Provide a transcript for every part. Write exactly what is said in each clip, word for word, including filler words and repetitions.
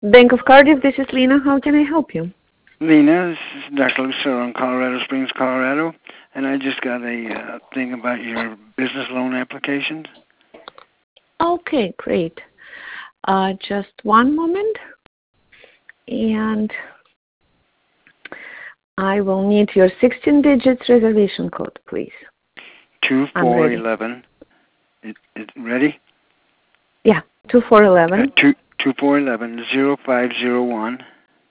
Bank of Cardiff, this is Lena. How can I help you? Lena, this is Doctor Lucero in Colorado Springs, Colorado, and I just got a uh, thing about your business loan applications. Okay, great. Uh, just one moment, and I will need your sixteen digits reservation code, please. Two four eleven. It, it ready? Yeah, two four eleven. Uh, two two four eleven zero five zero one.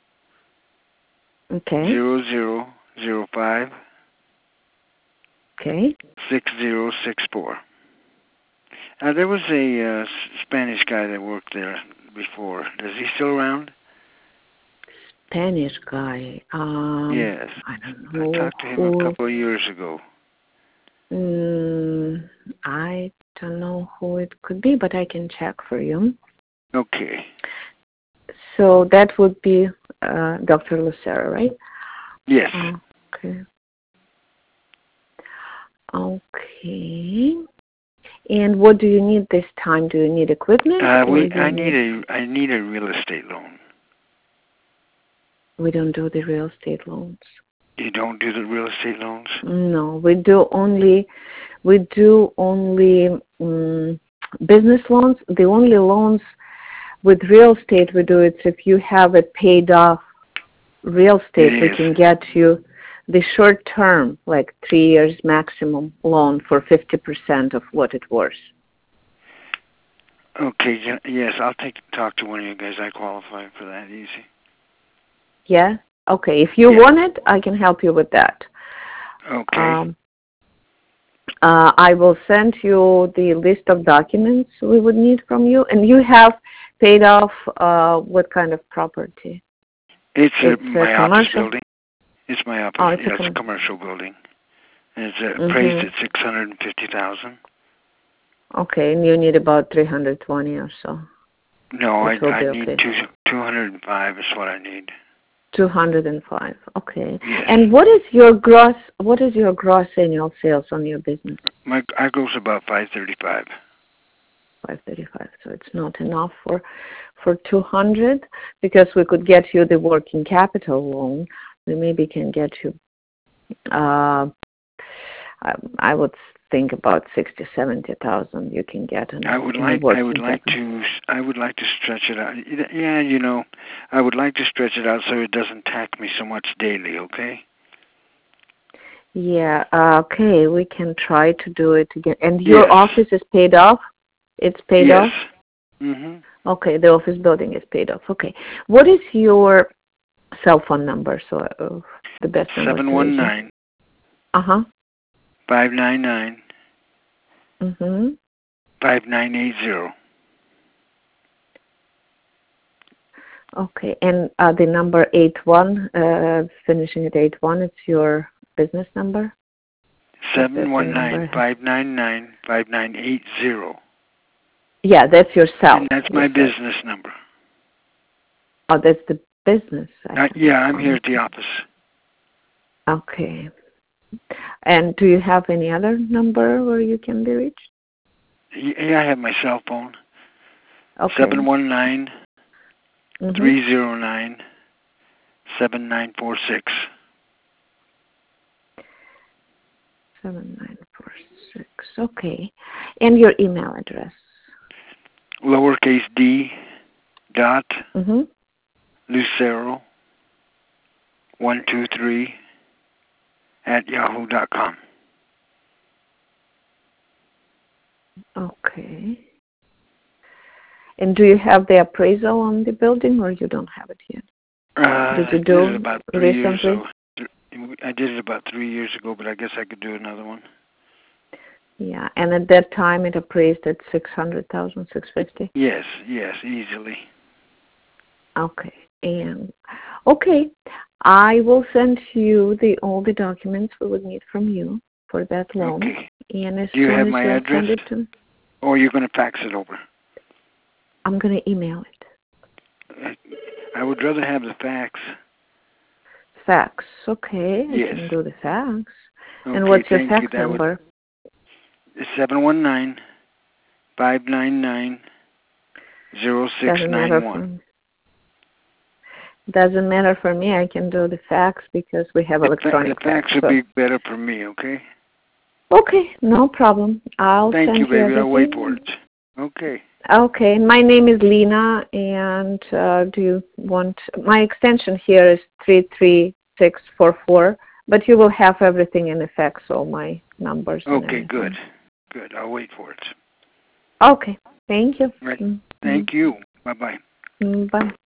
Okay. Zero zero zero five. Okay. Six zero six four. Uh, there was a uh, Spanish guy that worked there before. Is he still around? Spanish guy. Um, yes. I don't know. I talked to him who... a couple of years ago. Mm, I don't know who it could be, but I can check for you. Okay. So that would be uh, Doctor Lucero, right? Yes. Okay. Okay. And what do you need this time? Do you need equipment? Uh, or we. do I you need a. I need a real estate loan. We don't do the real estate loans. You don't do the real estate loans? No, we do only. We do only um, business loans. The only loans with real estate we do it if you have a paid off real estate. It we is. can get you the short term, like three years maximum loan for fifty percent of what it was. Okay, yes, I'll take talk to one of you guys. I qualify for that easy. Yeah? Okay, if you yeah. want it, I can help you with that. Okay. Um, uh, I will send you the list of documents we would need from you. And you have paid off uh, what kind of property? It's, it's a, my a office building. It's my office. Oh, it's yeah, a, com- com- it's a commercial building. And it's uh, mm-hmm. priced at six hundred fifty thousand dollars. Okay, and you need about three hundred twenty or so. No, I, I need okay. two, 205 is what I need. two hundred five. Okay. Yes. And what is your gross what is your gross annual sales on your business? My I gross about five thirty-five. five thirty-five. So it's not enough for for two hundred because we could get you the working capital loan. We maybe can get you uh I, I would think about sixty, seventy thousand you can get in, I would in like working I would like capital. to I would like to stretch it out. Yeah, you know, I would like to stretch it out so it doesn't tax me so much daily, okay? Yeah, uh, okay, we can try to do it again. And your yes. office is paid off? It's paid yes. off? Mhm. Okay, the office building is paid off. Okay. What is your cell phone number? So uh, the best number seven one nine. Uh-huh. five nine nine. Mhm. five nine eight zero. Okay, and uh, the number eight one, uh, finishing at eight one, it's your business number? seven one nine, five nine nine, five nine eight zero. Yeah, that's your cell. And that's my business number. Oh, that's the business. Uh, yeah, I'm here at the office. Okay. And do you have any other number where you can be reached? Yeah, I have my cell phone. Okay. seven one nine, three zero nine, seven nine four six. seven nine four six. Okay. And your email address? Lowercase d dot mm-hmm. Lucero one two three at yahoo dot com. Okay. And do you have the appraisal on the building, or you don't have it yet? Uh, did you I do did it about three recently? years ago. I did it about three years ago, but I guess I could do another one. Yeah, and at that time it appraised at six hundred thousand, six fifty. Yes, yes, easily. Okay, and okay, I will send you the all the documents we would need from you for that loan. Okay. And as Do you soon have as my you address? send it to me, or you're going to fax it over? I'm going to email it. I would rather have the fax. Fax, okay. Yes. I can do the fax. Okay, and what's your thank fax you. That number? Would, seven one nine, five nine nine, zero six nine one. Doesn't matter for me. I can do the fax because we have The, electronic the fax would so. be better for me, okay? Okay, no problem. I'll Thank send you, you baby. everything. I'll wait for it. Okay. Okay, my name is Lena, and uh, do you want, my extension here is three three six four four, but you will have everything in effect, so my numbers and Okay, everything. good. Good. I'll wait for it. Okay, thank you. Right. Mm-hmm. Thank you. Bye-bye. Mm, bye.